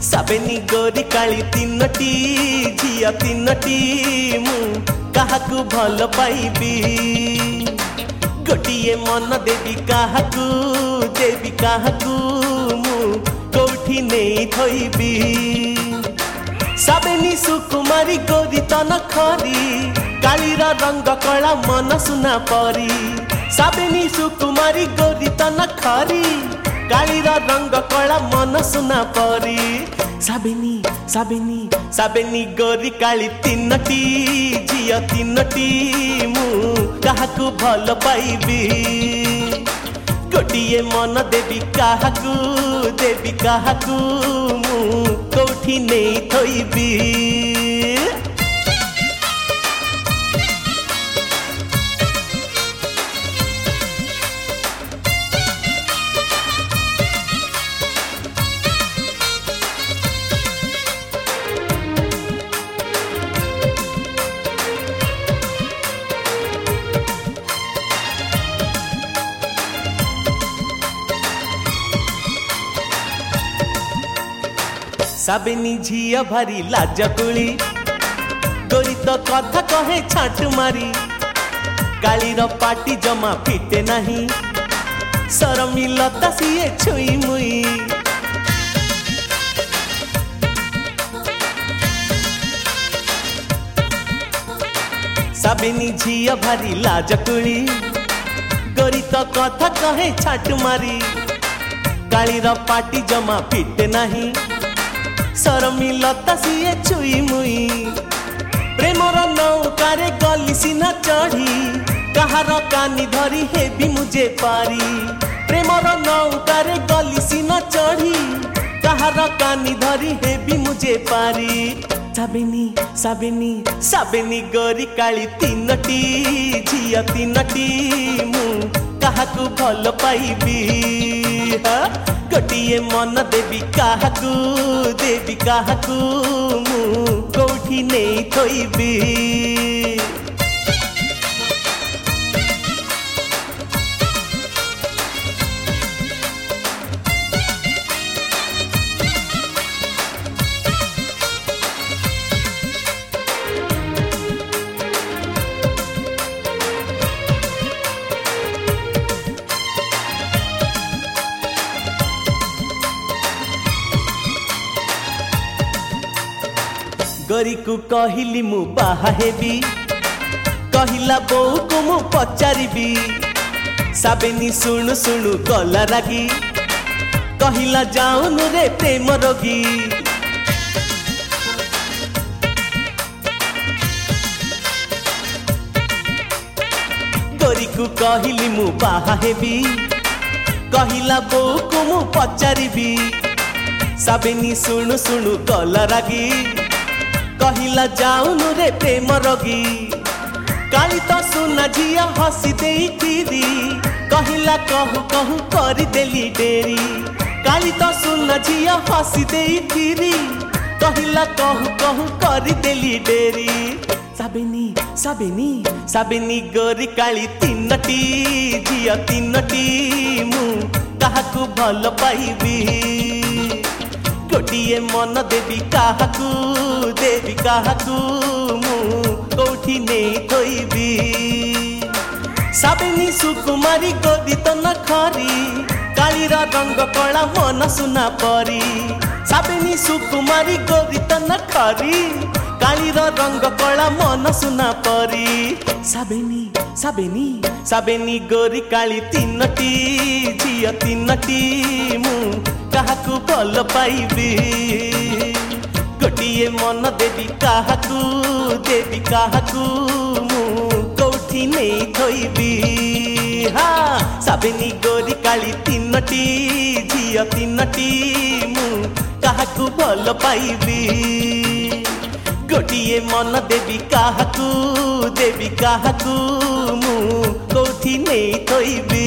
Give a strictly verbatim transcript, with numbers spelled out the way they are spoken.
साबेनी गोरी काली तीनोटी झिया तीनोटी मु काहाकू भल पाइबी गोटिए मन देवी काहाकू देवी काहाकू मु कोठी नहीं थोइबी साबेनी सुकुमारी गोरी तन खरी कालीर रंग कला मन सुना परी साबेनी सुकुमारी गोरी तन खरी कालीर रंग कला मन सुना परी साबेनी साबेनी साबेनी गोरी काली तीनोटी झिया तीनोटी मु काहाकू भल पाइबी गोटिए मन देवी काहाकू देवी काहाकू मु कोठी नहीं थोइबी साबेनी झिया भारी लाजकुली गोरी तो कथा कहे छाट मारी कालीर पाटी जमा फिटे नहीं सरमी लता सीए छुई मुई साबेनी झिया भारी लाजकुली गोरी तो कथा कहे छाट मारी कालीर पाटी जमा फिटे नहीं सरमी लता सीए छुई मुई प्रेमर नौकारे गली सीना चढ़ी कहार कानी धरी हेबी मुझे पारी प्रेमर नौकारे गली सीना चढ़ी कहार कानी धरी हेबी मुझे पारी साबेनी साबेनी साबेनी गोरी काली तीनोटी झिया तीनोटी मु काहाकू भल पाइबी गोटिए मन देवी काहाकू देवी काहाकू मु कोठी नहीं थोइबी गोरी को कहिली मु बाहा हेबी कहिला बोऊ को मु पचारिबी साबेनी सुनु सुनु गला रागी कहिला जाऊनु रे प्रेम रोगी गोरी को कहिली मु बाहा हेबी कहिला बोऊ को मु पचारिबी साबेनी सुनु सुनु गला रागी कहिला जाऊनु रे प्रेम रोगी काली तो सुना झिया हसी देई फिरी कहिला कहू कहू करी देली डेरी काली तो सुना झिया हसी देई फिरी कहिला कहू कहू करी देली डेरी साबेनी साबेनी साबेनी गोरी काली तीनोटी झिया तीनोटी मु काहाकू भल पाइबी गोटिए मन देवी काहाकू देवी काहाकू मु कोठी नहीं थोइबी साबेनी सुकुमारी गोरी तो न खरी कालीर रंग कला मन सुना परी साबेनी सुकुमारी गोरी तो न खरी कालीर रंग कला मन सुना परी साबेनी साबेनी साबेनी गोरी काली तीनोटी झिया तीनोटी मु काहाकू भल पाइबी गोटिए मन देवी काहाकू देवी काहाकू मु कोठी नहीं थोइबी हाँ साबेनी गोरी काली तीनोटी झिया तीनोटी मु काहाकू भल पाइबी गोटिए मन देवी काहाकू देवी काहाकू मु कोठी नहीं थोइबी।